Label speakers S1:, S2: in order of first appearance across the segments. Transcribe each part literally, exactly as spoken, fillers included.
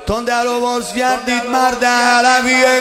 S1: تون در رو باز کردید مرد علویه،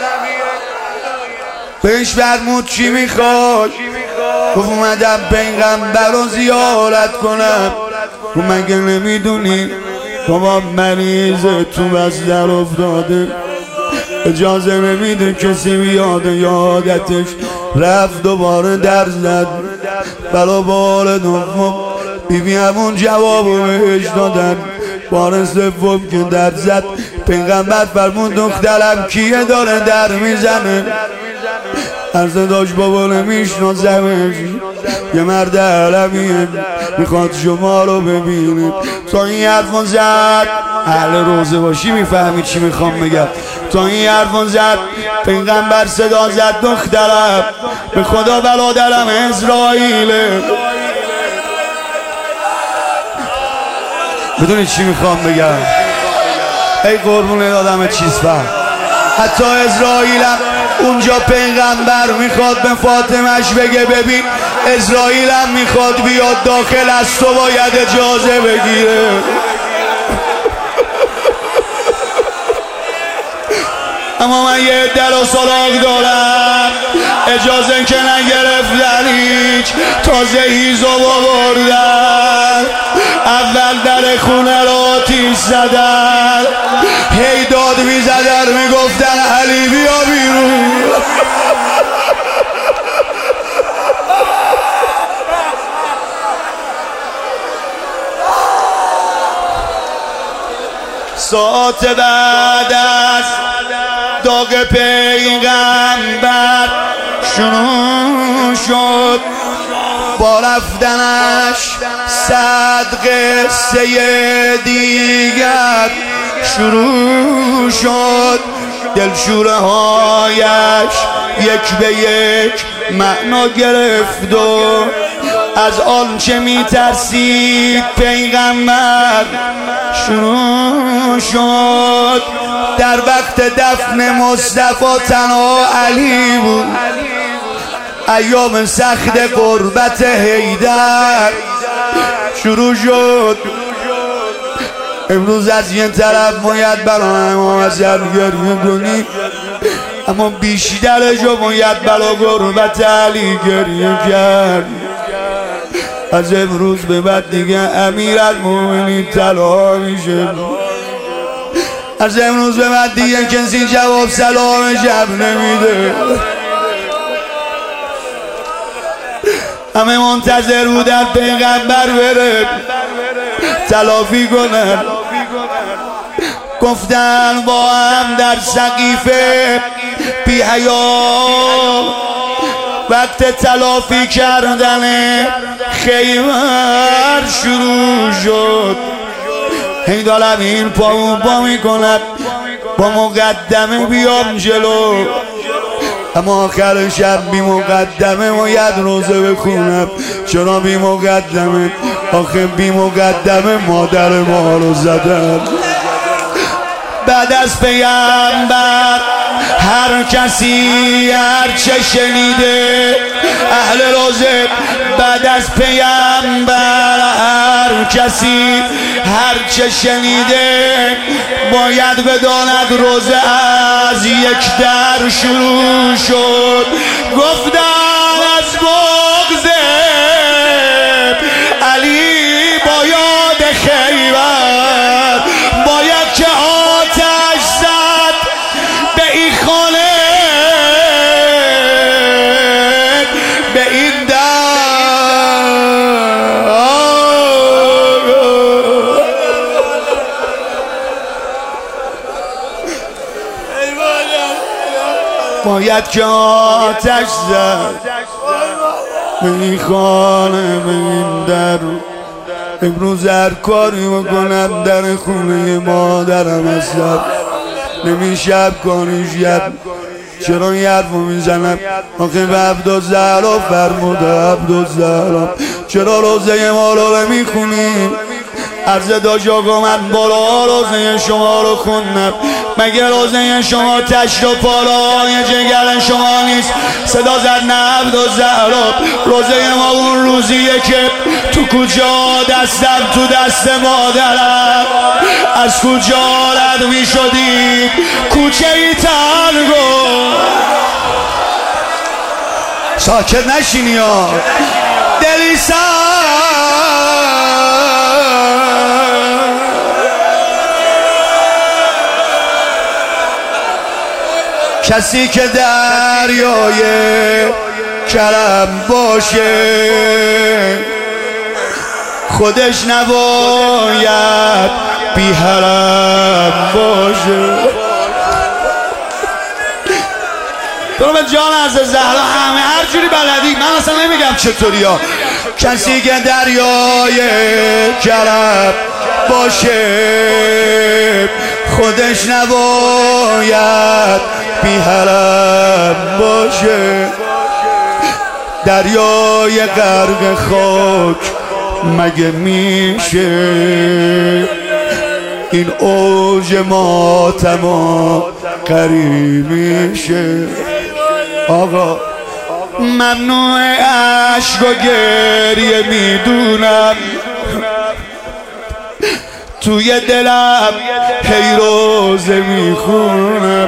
S1: بهش فرمود چی میخواد؟ گفت اومدم پیغمبر رو زیارت کنم. گفت مگه نمیدونی بابا مریضه تو بس در افتاده، اجازه نمیده کسی بیاد یادتش. رفت دوباره در زد، برا بار دوم بیبی همون جوابو بهش دادن. بار سوم که در زد پیغمبر فرمود دخترم کیه داره در میزنه؟ عرض داشت بابا نمیشناسمش، یه مرد علویه میخواد شما رو ببینه. تا این حرفان زد، اهل روزه باشی میفهمی چی میخوام بگم. تا این حرفان زد پیغمبر صدا زد دخترم به خدا برادرم اسرائیله. بدونی چی میخوام بگم؟ ای قربون دادم چیز فهم. حتی اسرائیلم اونجا پیغمبر میخواد به فاطمهش بگه ببین اسرائیلم میخواد بیاد داخل، از تو باید اجازه بگیره. اما من یه در و سراغ دارم، اجازه که نگرفتن هیچ، تازه هیزو بردن. اول در خونه رو آتیش زدن، هی داد میزدن میگفتن علی بیا بیرون. ساعت بعد از داغ پیغمبر شروع شد با رفتنش صد قصه دیگر شروع شد. دلشوره هایش یک به یک معنا گرفت و از آنچه می ترسید پیغمبر شروع شد. در وقت دفن مصطفی تنها علی بود، ایام سخت قربت حیدر شروع شد. امروز از یه طرف باید برای امام حسن گریه کنی، اما بیشترشو باید برای قربت علی گریه کرد. از امروز به بعد دیگه امیرالمومنین طلا میشه. از امروز به بعد دیگه کسی جواب سلام شب نمیده. همه منتظر بودن پیغمبر بره تلافی کنن. گفتن با هم در سقیفه بی حیا وقت تلافی کردن خیبر شروع شد. حیدر امین پا اون پا میکند با مقدمه بیام جلو، اما آخر شب بی مقدمه باید روزه بخونم. چرا بی مقدمه؟ آخه بی مقدمه مادر ما رو زدن. بعد از پیغمبر هر کسی هر چه شنیده، اهل روزه بعد از پیغمبر هر کسی هر چه شنیده باید بداند روزه از یک در شروع شد. گفتن از بغض علی با یاد خیبر باید که آتش زد به این خانه به این در. باید که آتش زد به این خانه به این در. امروز هر کاری بکنم در خونه مادرم هستم، نمیشه کاریش کرد. چرا این حرفو میزنم؟ آخه به عبدالزهرا فرموده عبدالزهرا چرا روزه ما رو نمیخونیم؟ عرض داشت آقا من بالا روزه شما رو خوندم، مگه روزه شما تشت و پالای جگر شما نیست؟ صدا زد نه عبدالزهرا، روزه ما اون روزیه که تو کجا دستم تو دست مادرم، از کجا رد می شدید کوچه ای تنگو. ساکت نشینی ها دلی سر کسی که دریای کرم باشه خودش نباید بی حرم باشه. تو به جان از زهرا همه هر جوری بلدی، من اصلا نمیگم چطوری ها. کسی که دریای کرم باشه خودش نباید بی حرم باشه. دریای غرق خاک مگه میشه این اوج ماتما قریب میشه. آقا ممنوع عشق و گریه میدونم توی دلم هی روزه میخونم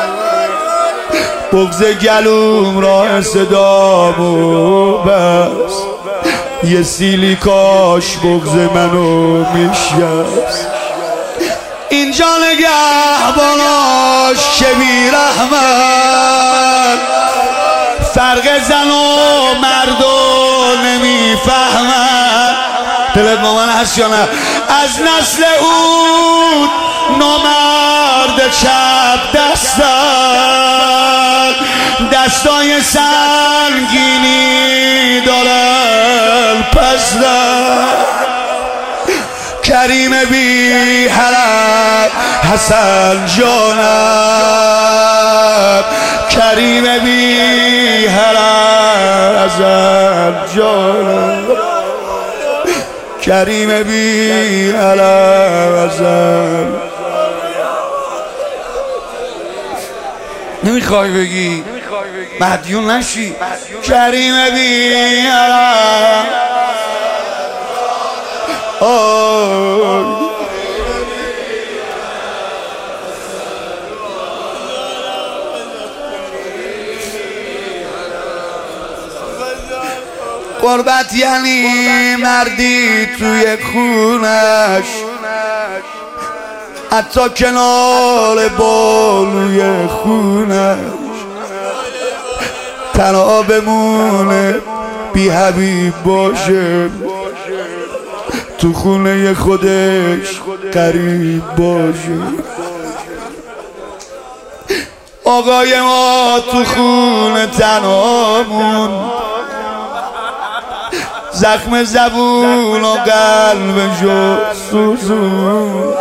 S1: بغض گلوم را صدامو بس یه سیلی کاش بغض منو میشست. اینجا نگهباناش که بی رحمت فرق زن و مردو نمیفهمن. دلت با من هست یا نه؟ از نسل اون نامرد چپ دستن دستای سنگینی دارن پسدن. کریم بی حرم حسن جانم کریم بی حرم حسن جانم کریم بی حرم حسن. نمیخوای بگی مدیون نشی کریم بی حرم. قربت یعنی مردی توی خونش حتی کنار بالوی خونش تنها بمونه بی حبیب باشه تو خونه خودش قریب باشه. آقای ما تو خونه تنهامون زخم زبون و قلبشو سوزون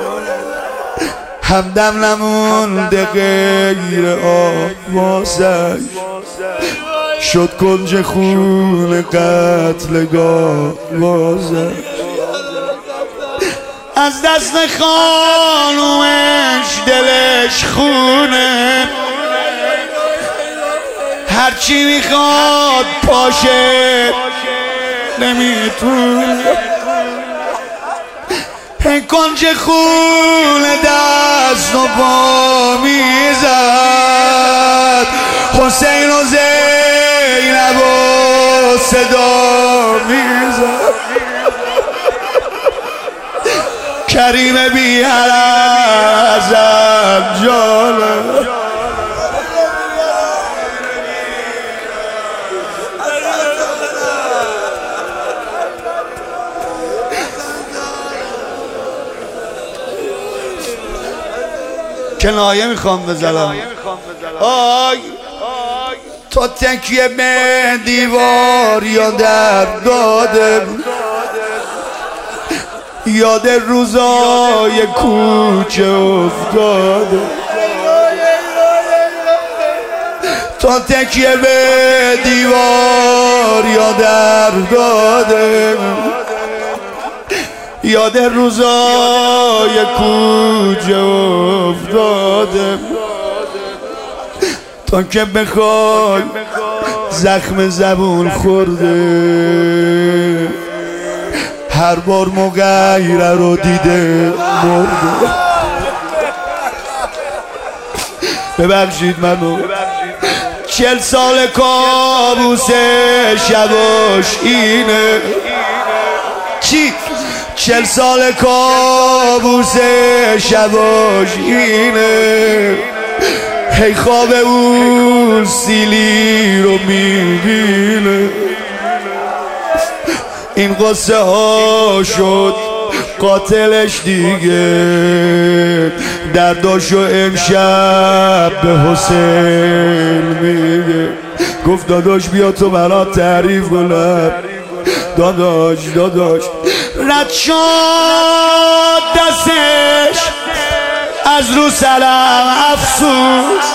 S1: همدم نمونده غیر آوازش شد کنج خون قتلگاه وازش. از دست خانومش دلش خونه هرچی میخواد پاشه نمیتونه کنج خون دست و پا میزد حسین و زینب و صدا میزد کریم بی حرم حسن جانم کنایه میخوام بزنم. آی تو تکیه به دیوار یا در داده یاد روزای کوچه افتاده. تو تکیه به دیوار یا در داده یاد روزای کوچه افتاده. تا که بخوای زخم زبون خورده هر بار مغیره رو دیده مرده. ببخشید منو. چل سال کابوس شباش اینه. چی؟ چل سال کابوس شباش اینه. هی خواب اون سیلی رو میبینه. این قصه ها شد قاتلش دیگه. درداشو امشب به حسین میگه. گفت داداش بیا تو برات تعریف کنم. داداش داداش رد شد دستش از رو سلام افسوس.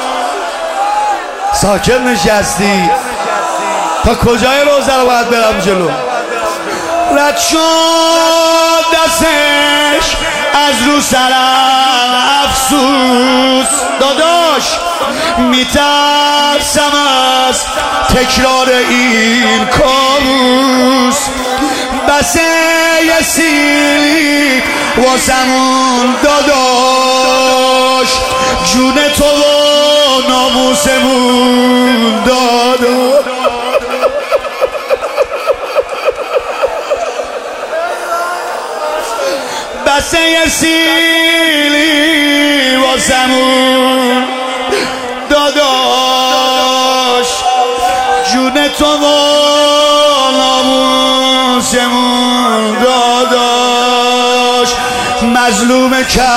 S1: ساکت نشستی تا کجای روزه رو باید برم جلو. رد شد دستش از رو سرم افسوس. داداش میترسم از تکرار این کابوس. بسه یه سیلی واسمون داداش. جون تو و ناموسمون داداش. بسه یه سیلی واسمون داداش. جون تو و ناموسمون داداش. مظلوم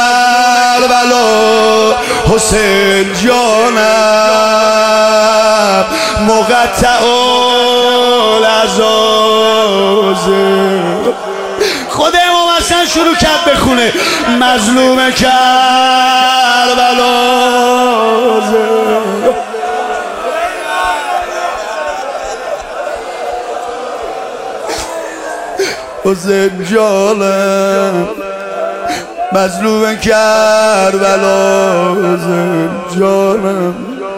S1: کربلا حسین جانم. مقطع العزازه. خود امام حسن شروع کرد بخونه مظلوم کربلا. حسین جانم مظلوم کربلا. حسین جانم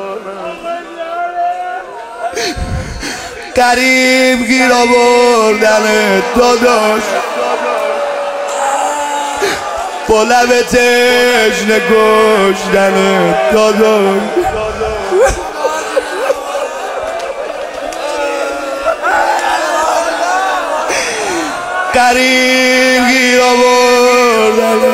S1: قریب گیر آوردن داداش. با لب تشنه کشتن داداش. قریب گیر آوردن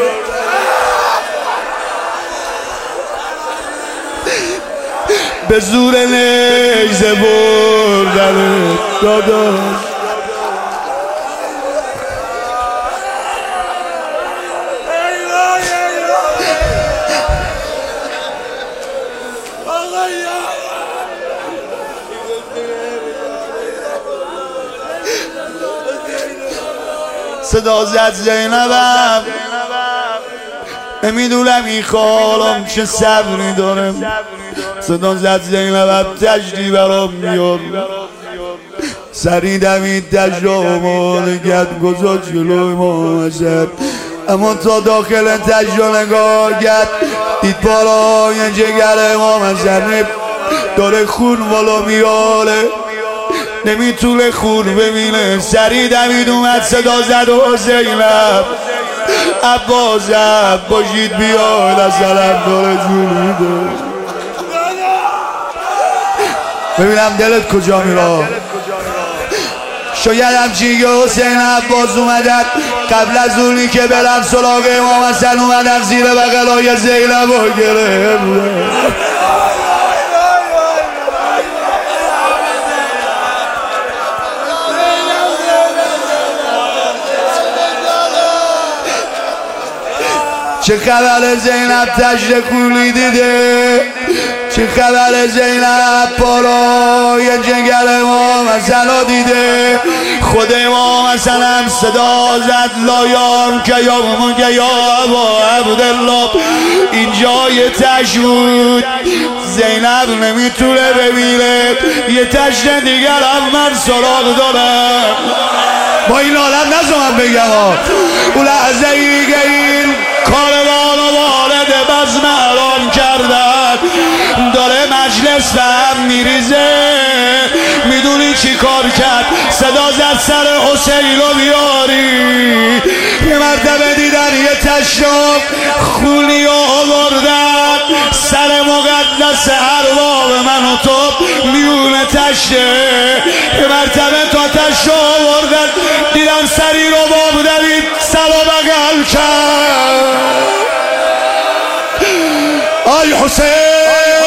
S1: به زور نیزه بردن داداش. صدا زد زینبم. نمیدونم این خالم چه صبری دارم. صدا زد زینبم تجدی برام میاد. سری دمید تجد آماده کرد گذاشت جلوی ما حسن. اما تا داخل تجد نگاه کرد دید بالای جگر امام حسن داره خون والا میاله. نمیتونه خون ببینه. سری دمید اومد صدا زد و زینب عباس باشید بیاید از سلام داره جونی داره. ببینم دلت کجا میرا. شاید همچین حسین عباس اومدن قبل از اونی که برن سراغ امام حسن اومدن زیر بغلای زینب و گرفت. چه خبر زینب تجد کولی دیده. چه خبر زینب پالای جنگل امام حسن دیده. خود امام حسن هم صدا زد لایان که یا ممون که یا ابا عبدالله. اینجا یه تشت بود. زینب نمیتونه ببینه. یه تشت دیگر هم من سراغ دارم. با این حالت نزدم بگم ها. اون لحظه ای که این کاروان و وارد بزم اعلام کردن داره مجلس به هم میریزه. میدونی چی کار کرد؟ صدا زد سر حسین رو بیاری. یه مرتبه دیدن یه تشناب خونی رو آوردن سر مقدس ارواح من و تو میونه تشه یه مرتبه تا تشه آوردن دیدم سری رو باب دارید سر و بغل کرد آی حسین